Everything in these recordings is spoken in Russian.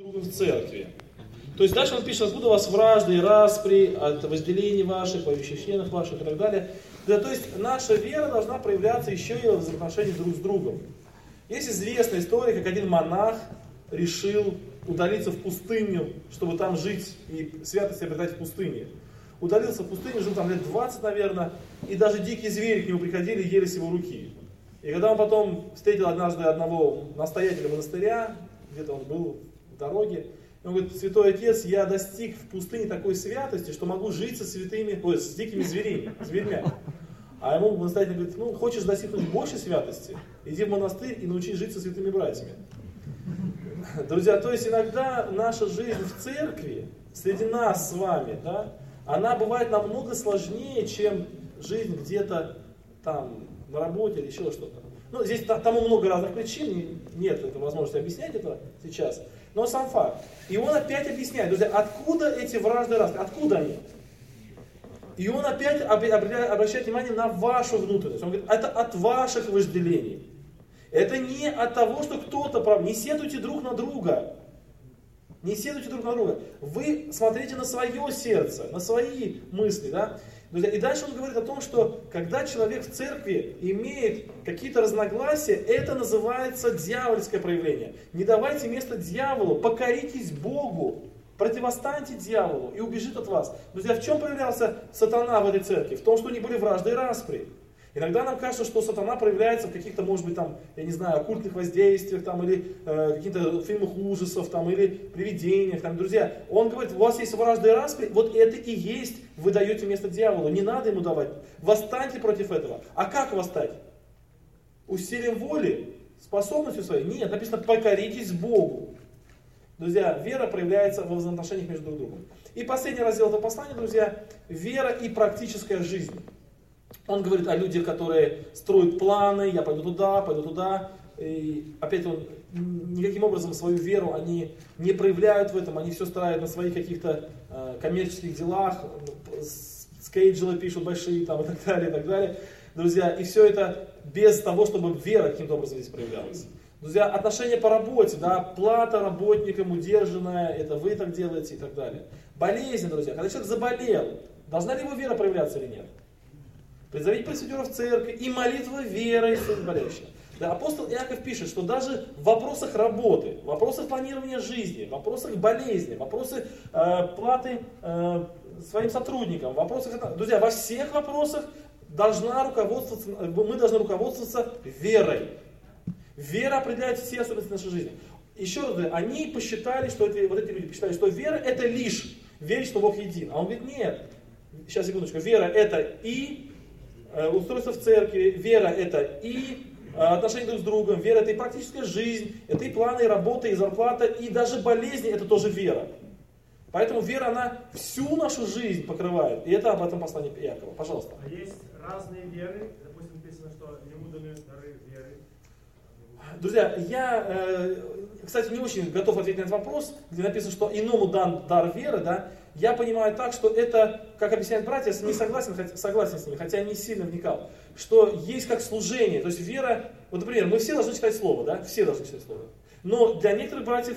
другом в церкви. То есть дальше он пишет, откуда у вас вражды и распри, от возделений ваших, поющих членов ваших и так далее. Да, то есть наша вера должна проявляться еще и в взаимоотношении друг с другом. Есть известная история, как один монах решил удалиться в пустыню, чтобы там жить и святость обретать в пустыне. Удалился в пустыню, жил там лет 20, наверное, и даже дикие звери к нему приходили и ели с его руки. И когда он потом встретил однажды одного настоятеля монастыря, где-то он был в дороге, он говорит: святой отец, я достиг в пустыне такой святости, что могу жить со святыми, с дикими зверьми. А ему настоятель говорит: ну, хочешь достигнуть большей святости, иди в монастырь и научись жить со святыми братьями. Друзья, то есть иногда наша жизнь в церкви, среди нас с вами, да, она бывает намного сложнее, чем жизнь где-то там на работе или еще что-то. Ну, здесь тому много разных причин, нет возможности объяснять это сейчас. Но сам факт. И он опять объясняет, друзья, откуда эти вражды распри, откуда они? И он опять обращает внимание на вашу внутренность. Он говорит, это от ваших вожделений. Это не от того, что кто-то прав. Не сетуйте друг на друга. Не сетуйте друг на друга. Вы смотрите на свое сердце, на свои мысли. Да? И дальше он говорит о том, что когда человек в церкви имеет какие-то разногласия, это называется дьявольское проявление. Не давайте место дьяволу, покоритесь Богу, противостаньте дьяволу и убежит от вас. Друзья, в чем проявлялся сатана в этой церкви? В том, что они были вражды и распри. Иногда нам кажется, что сатана проявляется в каких-то, может быть, там, я не знаю, оккультных воздействиях, там, или каких-то фильмах ужасов, там, или привидениях. Там. Друзья, он говорит, у вас есть вражды и распри, вот это и есть, вы даете место дьяволу, не надо ему давать. Восстаньте против этого. А как восстать? Усилием воли? Способностью своей? Нет, написано, покоритесь Богу. Друзья, вера проявляется во взаимоотношениях между друг другом. И последний раздел этого послания, друзья, вера и практическая жизнь. Он говорит о людях, которые строят планы, я пойду туда. И опять он никаким образом свою веру они не проявляют в этом, они все строят на своих каких-то коммерческих делах, скейджелы пишут большие там, и так далее. Друзья, и все это без того, чтобы вера каким-то образом здесь проявлялась. Друзья, отношения по работе, да, плата работникам удержанная, это вы так делаете и так далее. Болезнь, друзья, когда человек заболел, должна ли его вера проявляться или нет? Призовите пресвитеров в церковь и молитва верой исцелит болящего. Да, апостол Иаков пишет, что даже в вопросах работы, в вопросах планирования жизни, в вопросах болезни, в вопросах платы своим сотрудникам, в вопросах, друзья, во всех вопросах мы должны руководствоваться верой. Вера определяет все особенности нашей жизни. Еще раз, они посчитали, что эти люди посчитали, что вера это лишь верить, что Бог един. А он говорит, нет, сейчас секундочку, вера это и устройство в церкви, вера это и отношения друг с другом, вера это и практическая жизнь, это и планы, и работа, и зарплата, и даже болезни это тоже вера. Поэтому вера, она всю нашу жизнь покрывает. И это об этом послании Иакова. Пожалуйста. А есть разные веры, допустим, написано, что ему даны дары веры. Друзья, я, кстати, не очень готов ответить на этот вопрос, где написано, что иному дан дар веры, да, я понимаю так, что это, как объясняют братья, я не согласен с ними, хотя я не сильно вникал, что есть как служение, то есть вера, вот, например, мы все должны читать Слово, да, все должны читать Слово, но для некоторых братьев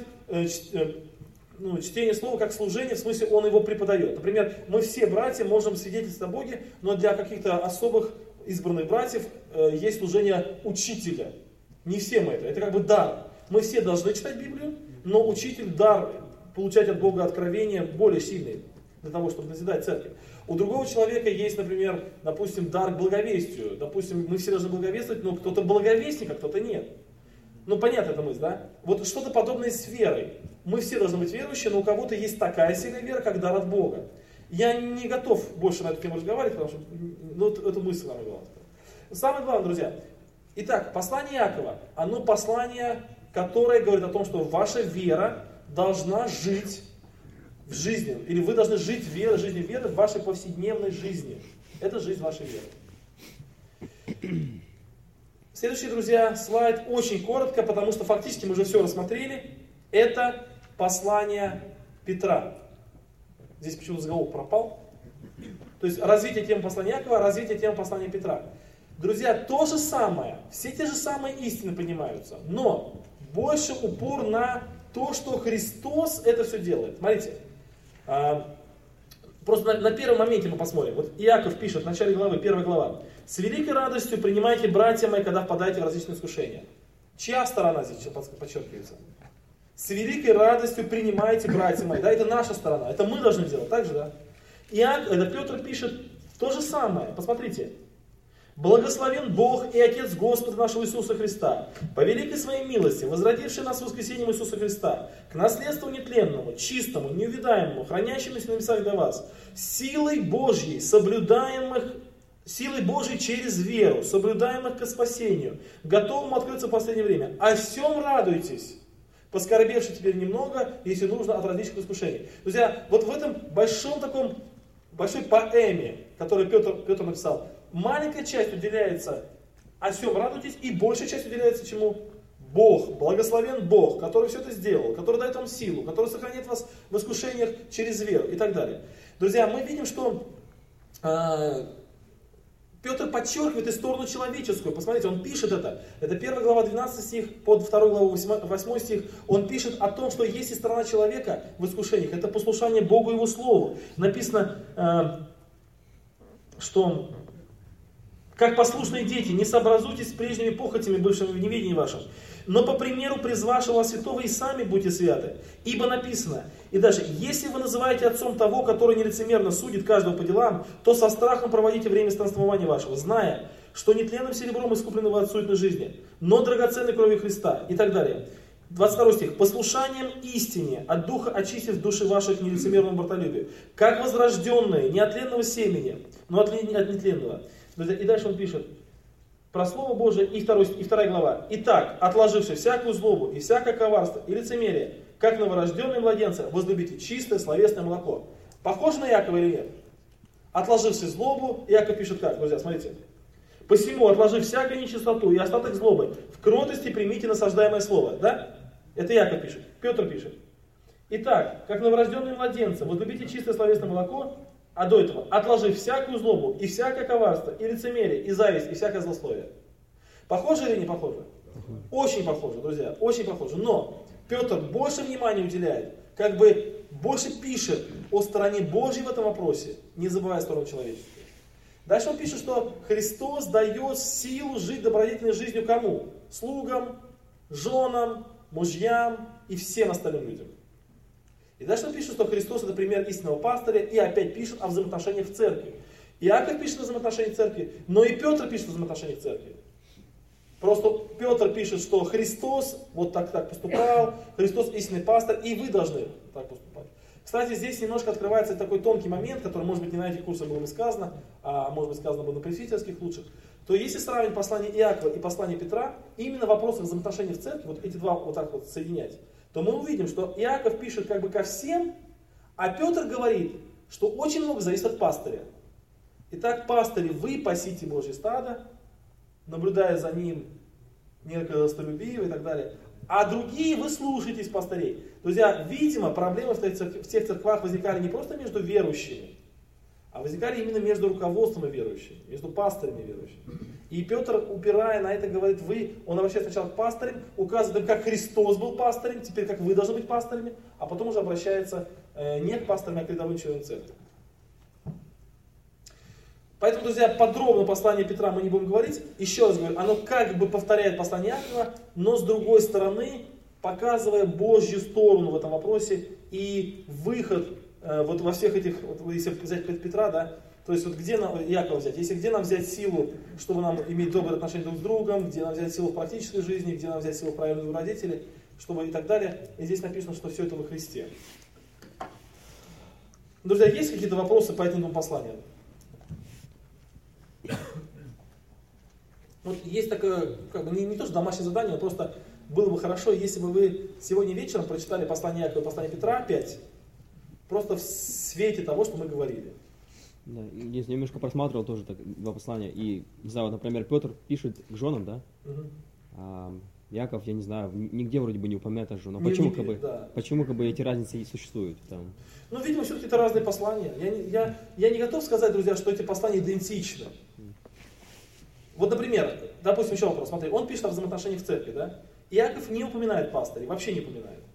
чтение Слова как служение, в смысле он его преподает. Например, мы все братья можем свидетельствовать о Боге, но для каких-то особых избранных братьев есть служение учителя. Не все мы это как бы дар. Мы все должны читать Библию, но учитель дар получать от Бога откровения более сильный для того, чтобы назидать церковь. У другого человека есть, например, допустим, дар к благовестию. Допустим, мы все должны благовествовать, но кто-то благовестник, а кто-то нет. Ну, понятно эта мысль, да? Вот что-то подобное с верой. Мы все должны быть верующие, но у кого-то есть такая сильная вера, как дар от Бога. Я не готов больше на эту тему разговаривать, потому что эту мысль самое главное. Самое главное, друзья. Итак, послание Иакова, оно послание, которое говорит о том, что ваша вера должна жить в жизни, или вы должны жить жизнью веры в вашей повседневной жизни. Это жизнь вашей веры. Следующий, друзья, слайд очень коротко, потому что фактически мы уже все рассмотрели. Это послание Петра. Здесь почему-то заголовок пропал. То есть развитие темы послания Иакова, развитие темы послания Петра. Друзья, то же самое, все те же самые истины понимаются, но больше упор на то, что Христос это все делает. Смотрите, просто на первом моменте мы посмотрим. Вот Иаков пишет в начале главы, 1 глава. «С великой радостью принимайте, братья мои, когда впадаете в различные искушения». Чья сторона здесь подчеркивается? С великой радостью принимайте, братья мои. Да, это наша сторона. Это мы должны делать, так же, да? Это Петр пишет то же самое. Посмотрите. «Благословен Бог и Отец Господа нашего Иисуса Христа, по великой своей милости, возродивший нас воскресением Иисуса Христа, к наследству нетленному, чистому, неувидаемому, хранящемуся на небесах для вас, силой Божьей, силой Божьей через веру, соблюдаемых к спасению, готовым открыться в последнее время. О всем радуйтесь, поскорбевши теперь немного, если нужно, от различных искушений». Друзья, вот в этом большой поэме, которую Петр написал, маленькая часть уделяется «о всем радуйтесь», и большая часть уделяется чему? Бог, благословен Бог, который все это сделал, который дает вам силу, который сохраняет вас в искушениях через веру и так далее. Друзья, мы видим, что Петр подчеркивает и сторону человеческую. Посмотрите, он пишет это. Это 1 глава 12 стих, под 2 главу 8 стих. Он пишет о том, что есть и сторона человека в искушениях. Это послушание Богу и Его Слову. Написано, что «как послушные дети, не сообразуйтесь с прежними похотями, бывшими в неведении вашем, но по примеру призвавшего святого и сами будьте святы. Ибо написано, и даже, если вы называете отцом того, который нелицемерно судит каждого по делам, то со страхом проводите время странствования вашего, зная, что нетленным серебром искуплены вы от суетной жизни, но драгоценной кровью Христа» и так далее. 22 стих. «Послушанием истине, от духа очистив души ваших к нелицемерному братолюбию, как возрожденные, не от тленного семени, но от нетленного». И дальше он пишет про Слово Божие, и 2 глава. «Итак, отложивши всякую злобу и всякое коварство и лицемерие, как новорожденные младенцы, возлюбите чистое словесное молоко». Похоже на Иакова или нет? Отложивши злобу, Иаков пишет как, друзья, смотрите. «Посему, отложив всякую нечистоту и остаток злобы, в кротости примите насаждаемое слово». Да? Это Иаков пишет. Петр пишет. «Итак, как новорожденные младенцы, возлюбите чистое словесное молоко». А до этого, отложив всякую злобу, и всякое коварство, и лицемерие, и зависть, и всякое злословие. Похоже или не похоже? Очень похоже, друзья, очень похоже. Но Петр больше внимания уделяет, как бы больше пишет о стороне Божьей в этом вопросе, не забывая сторону человеческую. Дальше он пишет, что Христос дает силу жить добродетельной жизнью кому? Слугам, женам, мужьям и всем остальным людям. И дальше он пишет, что Христос это пример истинного пастыря, и опять пишет о взаимоотношениях в церкви. Иаков пишет о взаимоотношениях в церкви, но и Петр пишет о взаимоотношениях в церкви. Просто Петр пишет, что Христос вот так поступал, Христос истинный пастырь, и вы должны так поступать. Кстати, здесь немножко открывается такой тонкий момент, который, может быть, не на этих курсах было бы сказано, а может быть, сказано было на пресвитерских лучших. То если сравнить послание Иакова и послание Петра, именно в вопросах взаимоотношений в церкви, вот эти два вот так вот соединять, то мы увидим, что Иаков пишет как бы ко всем, а Петр говорит, что очень много зависит от пастыря. Итак, пастыри, вы пасите Божье стадо, наблюдая за ним неловколюбивые и так далее. А другие вы слушаетесь пастырей. Друзья, видимо, проблемы в тех церквах возникали не просто между верующими, а возникали именно между руководством и верующими, между пастырями и верующими. И Петр, упирая на это, говорит, он обращается сначала к пастырям, указывает, как Христос был пастырем, теперь как вы должны быть пастырями, а потом уже обращается не к пастырям, а к рядовым членам церкви. Поэтому, друзья, подробно послание Петра мы не будем говорить. Еще раз говорю, оно как бы повторяет послание Иакова, но с другой стороны, показывая Божью сторону в этом вопросе и выход вот во всех этих, вот если взять Петра, да, то есть вот где нам, Иакова взять, если где нам взять силу, чтобы нам иметь добрые отношения друг с другом, где нам взять силу в практической жизни, где нам взять силу в правильной добродетели, чтобы и так далее. И здесь написано, что все это во Христе. Друзья, есть какие-то вопросы по этим двум посланиям? Вот есть такое, как бы не то, что домашнее задание, но просто было бы хорошо, если бы вы сегодня вечером прочитали послание Иакова и послание Петра опять, просто в свете того, что мы говорили. Да, я немножко просматривал тоже так, два послания, и, не знаю, вот, например, Петр пишет к женам, да? А Иаков, я не знаю, нигде вроде бы не упомянуто жену. Почему, почему как бы эти разницы и существуют? Там? Ну, видимо, все-таки это разные послания. Я не готов сказать, друзья, что эти послания идентичны. Вот, например, допустим, еще вопрос, смотри, он пишет о взаимоотношениях в церкви, да? Иаков не упоминает пастырей, вообще не упоминает.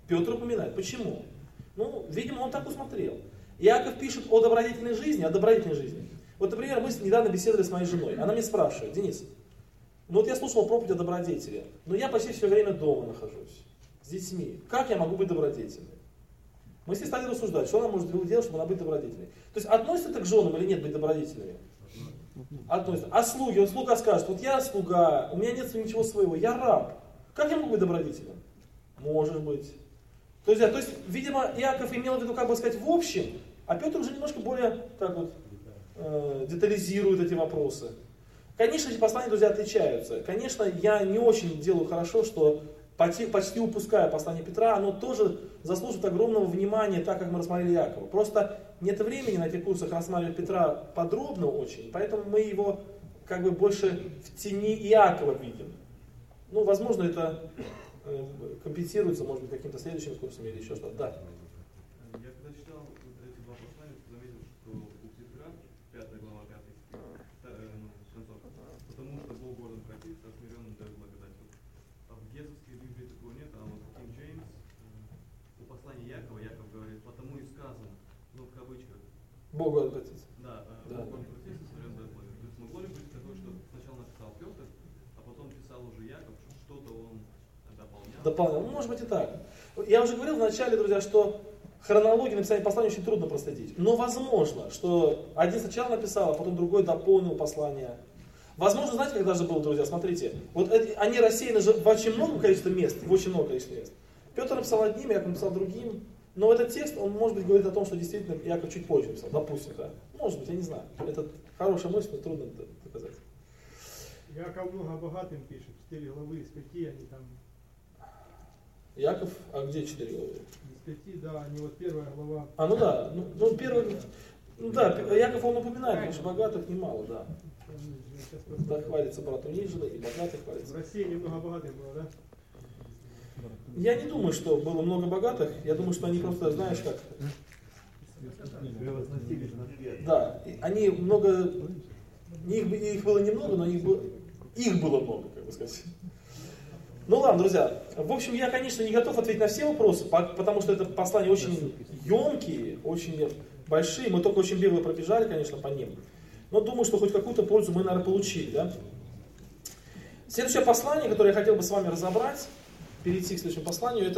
Петр упоминает. Почему? Ну, видимо, он так усмотрел. Иаков пишет о добродетельной жизни, Вот, например, мы недавно беседовали с моей женой. Она мне спрашивает: Денис, ну вот я слушал проповедь о добродетели, но я почти все время дома нахожусь, с детьми. Как я могу быть добродетельной? Мы с ней стали рассуждать, что она может делать, чтобы она быть добродетельной. То есть относится это к женам или нет быть добродетельными? Относится. А слуги, вот слуга скажет: вот я слуга, у меня нет ничего своего, я раб. Как я могу быть добродетельным? Может быть. То есть, видимо, Иаков имел в виду, как бы сказать, в общем, а Петр уже немножко более так вот детализирует эти вопросы. Конечно, эти послания, друзья, отличаются. Конечно, я не очень делаю хорошо, что почти упуская послание Петра, оно тоже заслуживает огромного внимания, так как мы рассмотрели Иакова. Просто нет времени на этих курсах рассматривать Петра подробно очень, поэтому мы его как бы больше в тени Иакова видим. Ну, возможно, это компенсируется, может быть, каким-то следующим курсом или еще что-то. Да. Я когда читал эти два послания, заметил, что у Петра, 5 глава, 5 концовка, потому что Бог гордым противится, а смиренным дает благодать. А в Гетовской Библии такого нет, а вот Кинг Джеймс, у послания Якова, Яков говорит: потому и сказано, ну в кавычках. Бог гордым противится. Да, Бог гордым противится, смиренным дает благодать. То есть могло ли быть такое, что сначала написал Петр, а потом писал уже Яков, что-то он дополнял. Ну, может быть и так. Я уже говорил вначале, друзья, что хронологию написания послания очень трудно проследить. Но возможно, что один сначала написал, а потом другой дополнил послание. Возможно, знаете, как даже было, друзья, смотрите, вот они рассеяны же в очень много количества мест, Петр написал одним, Иаков написал другим, но этот текст, он, может быть, говорит о том, что действительно Иаков чуть позже написал, допустим, да. Может быть, я не знаю. Это хорошая мысль, но трудно доказать. Иаков много богатым пишет, 4 главы из 5, они там... Иаков, а где 4 главы? Из 5, да, они вот первая глава. А, ну да, Иаков он упоминает, потому что богатых немало, да. Так хвалится брат униженный, и богатых хвалится. В России немного богатых было, да? Я не думаю, что было много богатых, я думаю, что они просто, знаешь как... Да, они много... Их было немного, но их было много, как бы сказать. Ну ладно, друзья, в общем, я, конечно, не готов ответить на все вопросы, потому что это послания очень емкие, очень большие, мы только очень бегло пробежали, конечно, по ним, но думаю, что хоть какую-то пользу мы, наверное, получили, да? Следующее послание, которое я хотел бы с вами разобрать, перейти к следующему посланию, это